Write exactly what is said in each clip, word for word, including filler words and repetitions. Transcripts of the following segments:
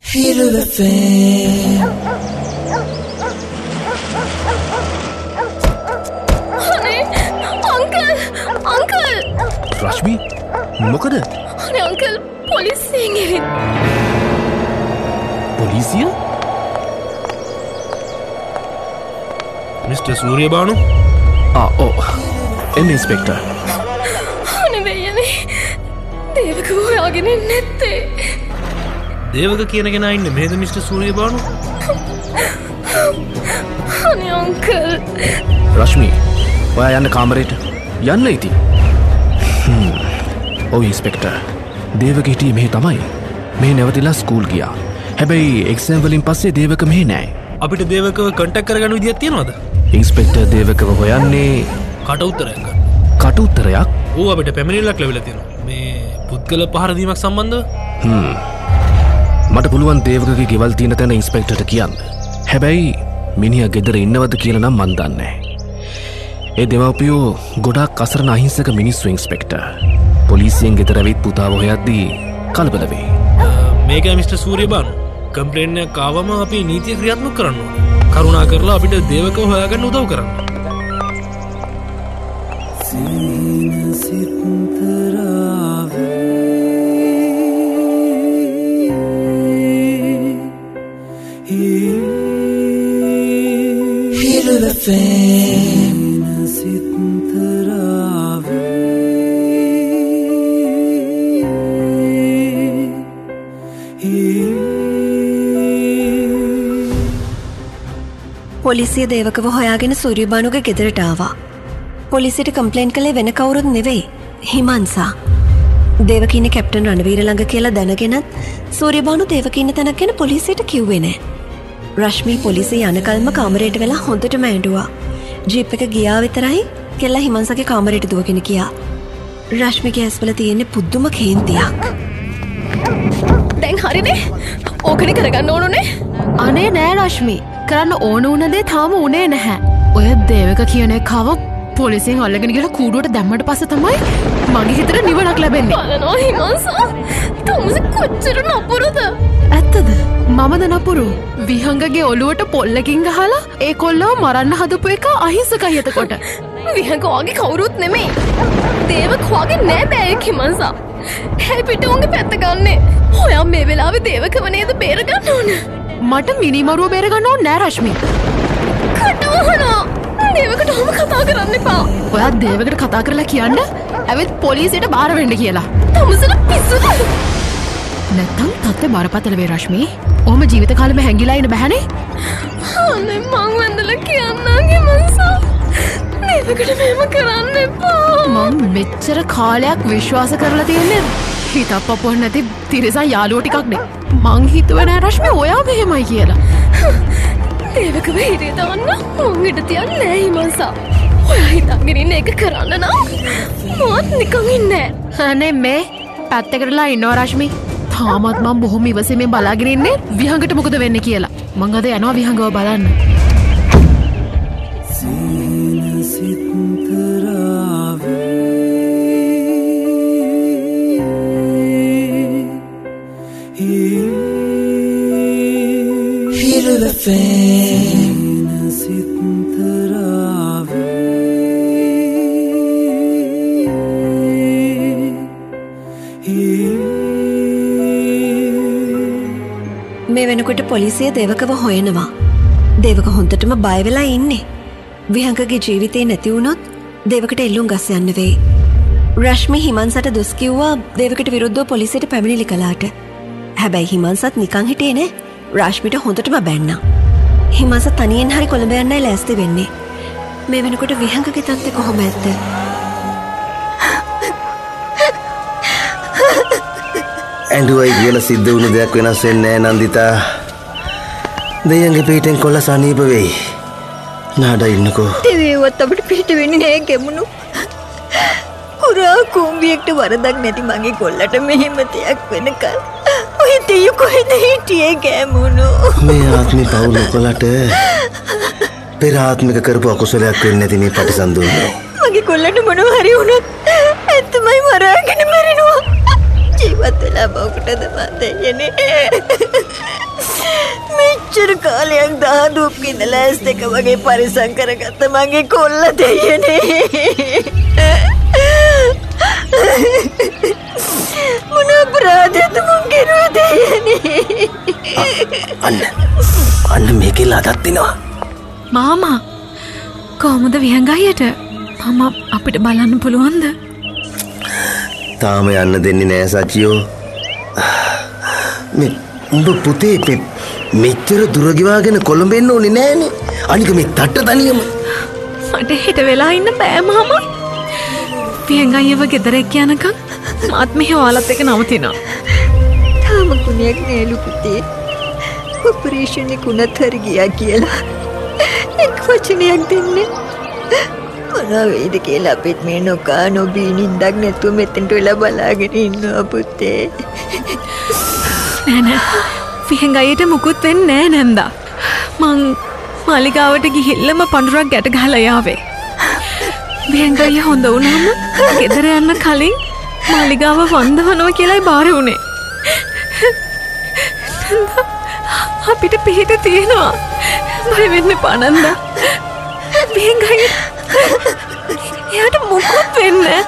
Hero F M. Honey, uncle, uncle. Rashmi, මොකද? Honey, uncle, policeයෙන් එරින්. Polisiya? Mister Suryabanu? Ah, oh. එන්න inspector. Honey, දෙයනේ. දේවක හොයාගෙන නැත්තේ. දේවක කියන කෙනා ඉන්නේ මේද mister Suryabanu? Honey, uncle. Rashmi, ඔයා යන්න කාමරේට. යන්න ඉතින්. හ්ම්. ඔව් ඉන්ස්පෙක්ටර්. දේවක හිටියේ මෙහි තමයි. මෙහි නැවතිලා ස්කූල් ගියා. හැබැයි එක්සෑම් වලින් පස්සේ දේවක මෙහි නෑ. අපිට දේවකව කන්ටැක්ට් කරගන්න විදියක් තියනවද? ඉන්ස්පෙක්ටර් දේවකව හොයන්නේ කට උත්තරයක් ගන්න. කට උත්තරයක්? ඕ අපිට පැමිණිල්ලක් ලැබිලා තියෙනවා. මේ පුද්ගල පහර දීමක් සම්බන්ධව. හ්ම්. මට පුළුවන් දේවකගේ ගෙවල් තියෙන තැන ඉන්ස්පෙක්ටර්ට කියන්න. හැබැයි මිනිහා ගෙදර ඉන්නවද කියලා නම් මන් දන්නේ නැහැ. ඒ දෙමව්පියෝ ගොඩාක් අසරණ අහිංසක මිනිස්සු ඉන්ස්පෙක්ටර්. පොලිසියෙන් ගෙදර ඇවිත් පුතාව හොයද්දී කලබල වෙයි. මේකයි මිස්ටර් සූර්යබානු. කම්ප්ලේන්ට් එකක් ආවම අපි නීතිය ක්‍රියාත්මක කරන්න ඕනේ. කරුණා කරලා අපිට දේවකව හොයාගන්න උදව් කරන්න. සීන සිතරාවේ Hero F M. පොලිසිය දේවකව හොයාගෙන සූර්යබානුගේ ගෙදරට ආවා. පොලිසියට කම්ප්ලේන්ට් කළේ වෙන කවුරුත් නෙවෙයි, හිමන්සා. දේවක ඉන්නේ කැප්ටන් රණවීර ළඟ කියලා දැනගෙනත් සූර්යබානු දේවක ඉන්න තැනක් ගැන පොලිසියට කිව්වේ නෑ. රශ්මි පොලිසිය යනකල්ම කාමරයට වෙලා හොඳටම ඇඬුවා. ජීප් එක ගියා විතරයි කෙල්ලා හිමන්සගේ කාමරයට දුවගෙන ගියා. රශ්මිගේ ඇස්වල තියෙන්නේ පුදුම කේන්තියක්. දැන් හරිනේ. ඕකනේ කරගන්න ඕනනේ. අනේ නෑ රශ්මි. කරන්න ඕන උන දේ තාම උනේ නැහැ. ඔය දේවක කියන එකව පොලිසියෙන් අල්ලගෙන ගිහලා කූඩුවට දැම්මට පස්සේ තමයි මගේ හිතට නිවනක් ලැබෙන්නේ. බලනවා හිමන්සා. තමුස කොච්චර නපුරුද? ඇත්තද? මමද නපුරු? විහංගගේ ඔළුවට පොල්ලකින් ගහලා ඒ කොල්ලව මරන්න හදපු එක අහිංසකයි එතකොට. විහංග වගේ කවුරුත් නෙමෙයි. දේවක වගේ නෑ බෑ හිමන්සා. හැයි පිට උන්ගේ පැත්ත ගන්නෙ. ඔයා මේ වෙලාවේ දේවකව නේද බේර ගන්න ඕන. මට මිනිමරුව බේර ගන්න ඕනේ නෑ රශ්මි. කටවහනවා. දේවකට ඔහොම කතා කරන්න එපා. ඔයා දේවකට කතා කරලා කියන්න ඇවිත් පොලිසියට බාර වෙන්න කියලා. තමුසල පිස්සුද? නැත්තම් තත්ත්වය බරපතල වේ රශ්මි. ඔහොම ජීවිත කාලෙම හැංගිලා ඉන්න බෑනේ. අනේ මං වැඳලා කියන්නගේ මන්සා. දේවකට මෙහෙම කරන්න එපා. මම මෙච්චර කාලයක් විශ්වාස කරලා තියන්නේ හිතක් පපුවක් නැති තිරසන් යාළුවෝ ටිකක් නේ. මං හිතුවේ නෑ රශ්මි ඔයා මෙහෙමයි කියලා. දේවකව හිරිය දාන්න මං ඉඩ තියන්නේ නෑ හිමන්සා. ඔයා හිතගෙන ඉන්න එක කරන්න නම් මොත් නිකන් ඉන්නේ නෑ. අනේ මේ පැත්තකටලා ඉන්නවා රශ්මි. තාමත් මම බොහොම ඉවසීමෙන් බලාගෙන ඉන්නේ විහංගට මොකද වෙන්නේ කියලා. මං අද යනවා විහංගව බලන්න. සීන සිතරාවේ Hero F M. මේ වෙනකොට පොලිසිය දේවකව හොයනවා. දේවක හොඳටම බය වෙලා ඉන්නේ. විහංගගේ ජීවිතේ නැති වුණොත් දේවකට එල්ලුම් ගස් යන්න වෙයි. රශ්මි හිමන්සට දොස් කිව්වා දේවකට විරුද්ධව පොලිසියට පැමිණිලි කළාට. හැබැයි හිමන්සත් නිකන් හිටියේ නෑ. රශ්මිට හොඳටම බැන්නා. හිමන්ස තනියෙන් හරි කොළඹ යන්නයි ලෑස්ති වෙන්නේ. මේ වෙනකොට විහංගගේ තත්ත්වය කොහොම ඇද්ද? ඇඬුවයි කියලා සිද්ධ වුණු දෙයක් වෙනස් වෙන්නේ නෑ නන්දිතා. දෙයන්ගේ පිටෙන් කොල්ල සනීප වෙයි. නාඩ ඉන්නකෝ. දෙවියවත් අපිට පිට වෙන්නේ නෑ ගෙමුණු. කුරා කුඹියෙක්ට වරදක් නැති මගේ කොල්ලට මෙහෙම දෙයක් වෙනකල් ඔය දෙයියෝ කොහෙද හිටියේ ගැමුණු. මේ ආත්මේ පවුල කොලට පෙර ආත්මික කරපු අකුසලයක් වෙන්නේ නැති මේ පටිසන්දුන්නේ. මගේ කොල්ලට මොනවා හරි වුණොත් ඇත්තමයි මරාගෙන මැරෙනවා. ජීවත් වෙලා බවකටද මන් දෙන්නේ. කාලයක් දහදුප් කිඳලා ඇස් දෙක වගේ පරිසම් කරගත්ත මගේ කොල්ල දෙයනේ. මොන අපරාධයක්ද මං කරුවේ දෙයනේ. අන්න අන්න මේකේ ලදක් දෙනවා. මාමා කොහොමද විහංගයියට? මම අපිට බලන්න පුළුවන්ද? තාම යන්න දෙන්නේ නෑ සචියෝ. මේ උඹ පුතේ මෙච්චර දුර ගිවාගෙන කොළඹ එන්න ඕනේ නෑනේ. අනික මේ තට්ට තනියම. මට හෙට වෙලා ඉන්න බෑ මාමා. විහංගයියව ගෙදර එක්ක යනකම් මාත් මෙහෙ ඔයාලත් එක්ක නවතිනවා. තාම කුණයක් නෑලු පුතේ. ඔපරේෂන් එක උනත් හරි ගියා කියලා එක් වචනයක් දෙන්නේ. මොනවා වේද කියලා අපිත් මේ නොකා නොබී නින්දක් නැතුව මෙතෙන්ට වෙලා බලාගෙන ඉන්නවා පුතේ. නෑ නෑ විහංගයියට මුකුත් වෙන්නේ නෑ නන්දා. මං මාලිගාවට ගිහිල්ලම පඳුරක් ගැට ගහලා යාවේ. විහංගයිය හොඳ වුණාම ගෙදර යන්න කලින් මාලිගාව වන්දවනවා කියලායි බාර වුණේ. අපිට පිහිට තියෙනවා. බය වෙන්න එපා නන්දා. විහංගයිය එයාට මොකුත් වෙන්නේ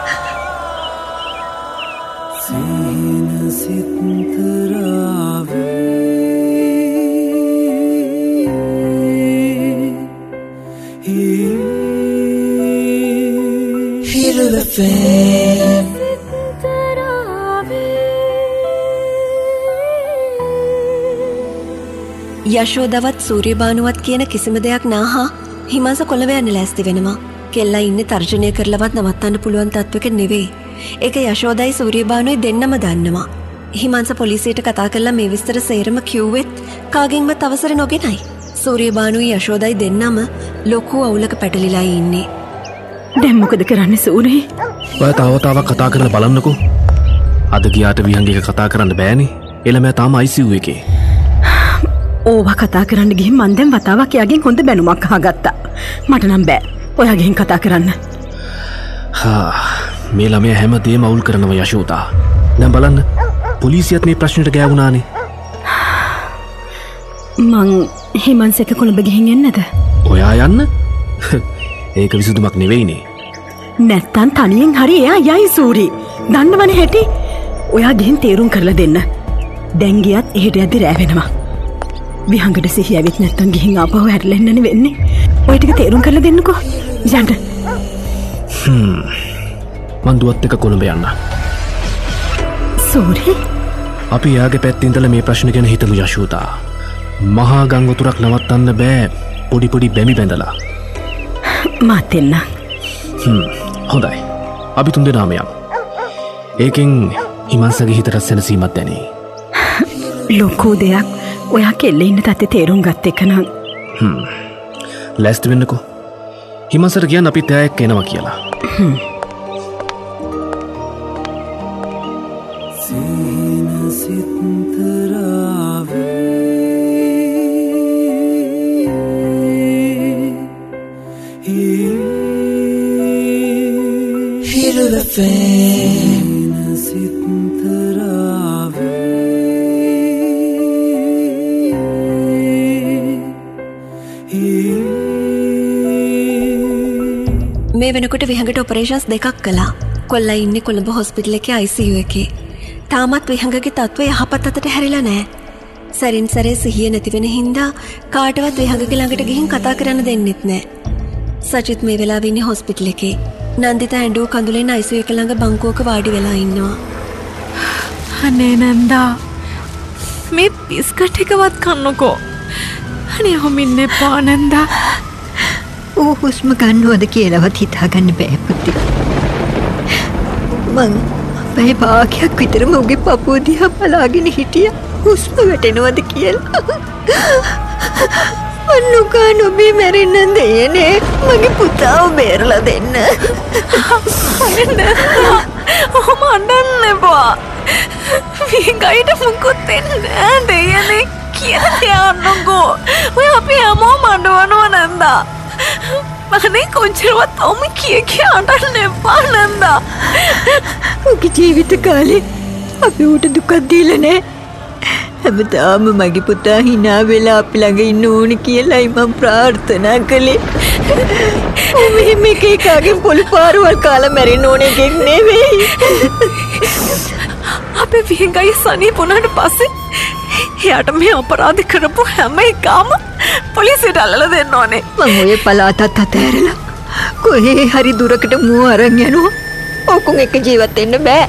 යශෝදවත් සූර්යබානුවත් කියන කිසිම දෙයක් නාහා හිමාස කොළඹ යන්න ලෑස්ති වෙනවා. කෙල්ලා ඉන්නේ තර්ජනය කරලවත් නවත්තන්න පුළුවන් තත්වයක නෙවෙයි. ඒක යශෝදයි සූර්යබානුයි දෙන්නම දන්නවා. හිමාංශ පොලිසියට කතා කරලා මේ විස්තර සේරම කිව්වෙත් කාගෙන්වත් අවසර නොගෙනයි. සූර්යබානුයි යශෝදයි දෙන්නම ලොකු අවුලක පැටලිලා ඉන්නේ. දැන් මොකද කරන්නේ සූරි? ඔය තාව තාවක් කතා කරලා බලන්නකෝ. අද ගියාට විහංගික කතා කරන්න බෑනේ. එළමයා තාම I C U එකේ. ඕවා කතා කරන්න ගිහින් මන් දැන් වතාවක් එයාගෙන් හොඳ බැනුමක් අහගත්තා. මට නම් බෑ. ඔයාගෙන් කතා කරන්න. හා මේ ළමයා හැමදේම අවුල් කරනවා යශෝදා. දැන් බලන්න පොලිසියත් මේ ප්‍රශ්නෙට ගෑවුණානේ. මං හිමන්ස් එක්ක කොළඹ ගිහින් එන්නද? ඔයා යන්න? ඒක විසඳුමක් නෙවෙයිනේ. නැත්තම් තනියෙන් හරි එයා යයි සූරි. දන්නවනේ හැටි. ඔයා ගිහින් තීරුම් කරලා දෙන්න. දැන් ගියත් එහෙට යද්දි රෑ වෙනවා. විහංගට සිහිය ඇවිත් නැත්තම් ගිහින් ආපහු හැරිලා එන්නනේ වෙන්නේ. ඔය ටික තේරුම් කරලා දෙන්නකෝ. යන්න. හ්ම්. මං දුවත් එක කොළඹ යන්න. සූරි. අපි යාගේ පැත්තේ ඉඳලා මේ ප්‍රශ්න ගැන හිතමු යශෝදා. මහා ගං වතුරක් නවත්තන්න බෑ පොඩි පොඩි බැමි බැඳලා. මාත් එන්න. හ්ම්. හොඳයි. අපි තුන් දෙනාම යමු. ඒකෙන් හිමංසගේ හිතට සැනසීමක් දැනේ. ලොකු දෙයක් ඔයා කෙල්ල ඉන්න තත්ත්වය තේරුම් ගත්ත එක නම්. හ්ම්. ලෑස්ති වෙන්නකෝ. හිමංසට කියන්න අපි තෑ එක්ක එනවා කියලා. හ්ම්. මේ වෙනකොට විහඟට ඔපරේෂන්ස් දෙකක් කළා. කොල්ලා ඉන්නේ කොළඹ හොස්පිටල් එකේ I C U එකේ. තාමත් විහඟගේ තත්ත්වය යහපත් අතට හැරිලා නැහැ. සරින් සරේ සිහිය නැති වෙන හින්දා කාටවත් විහඟගේ ළඟට ගිහින් කතා කරන්න දෙන්නෙත් නැහැ. සචිත් මේ වෙලාවේ ඉන්නේ හොස්පිටල් එකේ. නන්දිතා ඇඬුව කඳුලෙන් I C U එක ළඟ බංකුවක වාඩි වෙලා ඉන්නවා. අනේ නන්දා මේ බිස්කට් එකවත් කන්නකෝ. අනේ හොමින් එපා නන්දා. ඌ හුස්ම ගන්නවද කියලාවත් හිතාගන්න බෑ පුතේ. මං අපේ භාගයක් විතරම උගේ පපුව දිහා බලාගෙන හිටියා හුස්ම වැටෙනවද කියලා. මං නුකා නොබී මැරෙන්න දෙයනේ. මගේ පුතාව බේරලා දෙන්න. ඔහොම අඬන්න එපා. විහංගයිට මුකුත් වෙන්නේ නෑ දෙයනේ කියලා යන්නකෝ. ඔය අපි හැමෝම අඬවනවා නන්දා. මහනේ කොච්චරවත් ඔම කිය කිය අඬන්න එපා නන්දා. උගේ ජීවිත කාලේ අපි ඌට දුකක් දීලා නෑ. හැමදාම මගේ පුතා hina වෙලා අපි ළඟ ඉන්න ඕන කියලායි මම ප්‍රාර්ථනා කළේ. මේ මේකේ කාගෙන් පොල් පාරවල් කාලා මැරෙන්න ඕන එකෙක් නෙවෙයි. අපේ විහිංගයි සනීප වුණාට පස්සේ එයාට මේ අපරාධ කරපු හැම එකම පොලිසියට අල්ලලා දෙන්න ඕනේ. මම ඔය පළාතත් අතහැරලා කොහේ හරි දුරකට මුව අරන් යනවා. ඔකුන් එක ජීවත් වෙන්න බෑ.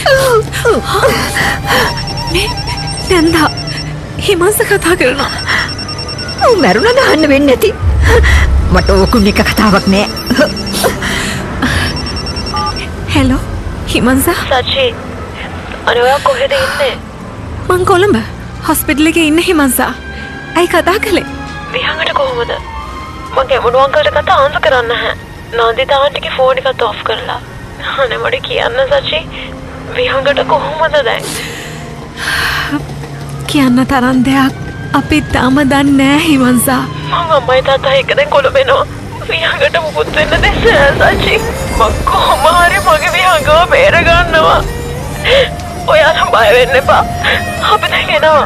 මේ දැන්දා හිමංස කතා කරනවා. ඔව් මරුණා දාන්න වෙන්නේ නැති. මට ඔකුන් එක කතාවක් නෑ. හෙලෝ හිමංස. සචි අර ඔයා කොහෙද ඉන්නේ? මං කොළඹ හොස්පිටල් එකේ ඉන්නේ හිමංස. ඇයි කතා කළේ? විහංගට කොහොමද? මං ගැමුණු අංකල්ට කතා ආන්සර් කරන්න නැහැ. නන්දිත ආන්ටිගේ ෆෝන් එකත් ඔෆ් කරලා. අනේ මට කියන්න සචි විහංගට කොහොමද දැන්? කියන්න තරම් දෙයක් අපි තාම දන්නේ නැහැ හිමංසා. මම අම්මයි තාත්තා එක්ක දැන් කොළඹ එනවා. විහංගට මුකුත් වෙන්න දෙන්නේ නැහැ සචි. මම කොහොම හරි මගේ විහංගව බේර ගන්නවා. ඔයාලා බය වෙන්න එපා. අපි දැන් එනවා.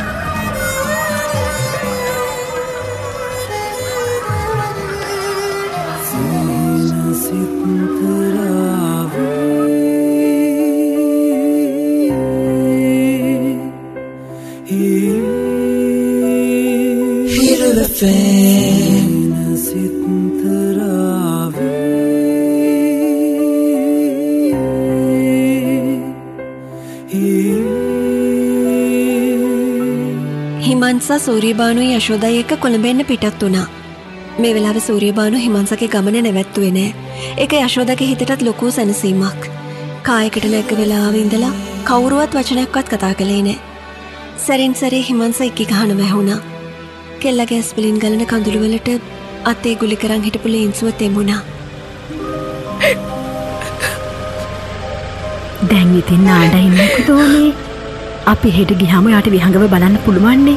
හිමංසා සූරියබානුයි යශෝදයි එක්ක කොළඹෙන්න පිටත් වුණා. මේ වෙලාවේ සූරියබානු හිමංසගේ ගමන නැවැත්තුවේ නෑ. ඒක යශෝදගේ හිතටත් ලොකු සැනසීමක්. කායකට නැග්ග වෙලාවේ ඉඳලා කවුරුවත් වචනයක්වත් කතා කළේ නෑ. සැරින් සැරේ හිමංස එක්ක ගහන වැහුණා. කෙල්ලගේ ඇස් වලින් ගලන කඳුළු වලට අතේ ගුලි කරන් හිටපු ලේන්සුව තෙමුණා. දැන් ඉතින් නාඩයි මොකද ඕනේ? අපි හෙට ගියාම යාට විහංගව බලන්න පුළුවන්නේ.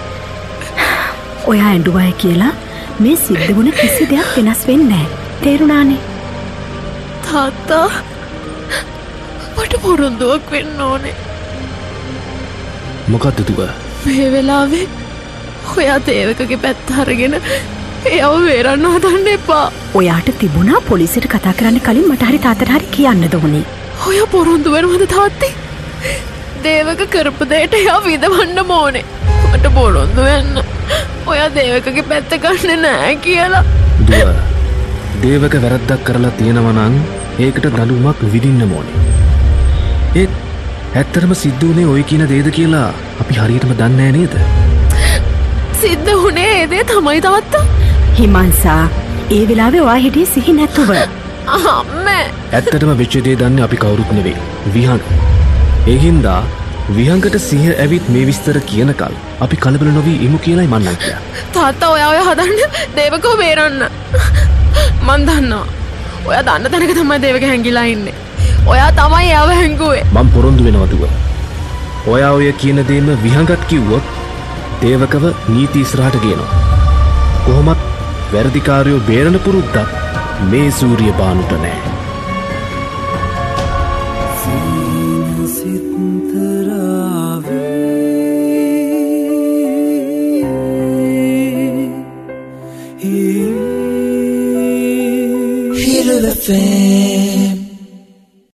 ඔයා ඇඬුවයි කියලා මේ සිද්ධ වුණ කිසි දෙයක් වෙනස් වෙන්නේ නැහැ. තේරුණානේ? තාත්තා මට පොරොන්දුවක් වෙන්න ඕනේ. මොකක්ද දුව? මේ වෙලාවේ ඔයා දේවකගේ පැත්ත අරගෙන එයව වේරන්න හදන්න එපා. ඔයාට තිබුණා පොලිසියට කතා කරන්න කලින් මට හරි තාත්තට හරි කියන්න ඕනේ. ඔයා පොරොන්දු වෙනවද තාත්තේ? දේවක කරපු දෙයට එයා විඳවන්න ඕනේ. මට පොරොන්දු වෙන්න. ඔයා දේවකගේ පැත්ත ගන්නේ නැහැ කියලා. දුව දේවක වැරද්දක් කරලා තියෙනවා නම් ඒකට දඬුවමක් විඳින්න ඕනේ. ඒත් ඇත්තටම සිද්ධ වුණේ ඔය කියන දේද කියලා අපි හරියටම දන්නේ නේද? සිද්ධ වුණේ ඒ දේ තමයි තාත්තා. හිමංසා ඒ වෙලාවේ ඔයා හිටියේ සිහි නැතුව. අම්මේ ඇත්තටම වෙච්ච දේ දන්නේ අපි කවුරුත් නෙවෙයි. විහංග. ඒ හින්දා විහංගට සිහිය ඇවිත් මේ විස්තර කියනකල් අපි කලබල නොවි ඉමු කියලායි මං නම් කියා. තාත්තා ඔයා ඔය හදන්න දේවකව බේරන්න. මන් දන්නවා. ඔයා දන්න තැනක තමයි දේවක හැංගිලා ඉන්නේ. ඔයා තමයි යව හැංගුවේ. මං පොරොන්දු වෙනවා දුව. ඔයා ඔය කියන දේම විහංගත් කිව්වොත් දේවකව නීති ඉස්සරහට ගේනවා. කොහොමත් වැරදිකාරයෝ බේරන පුරුද්දක් මේ සූරියබානුට නැහැ. Feel the fame.